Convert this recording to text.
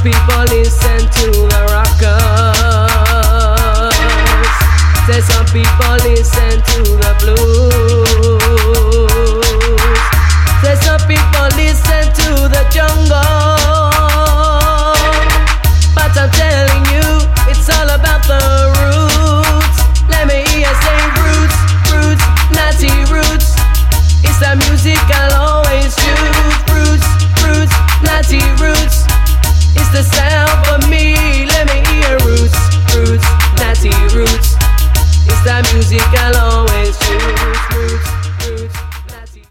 people listen to the rockers. Say some people listen to the blues. Say some people listen to the jungle. But I'm telling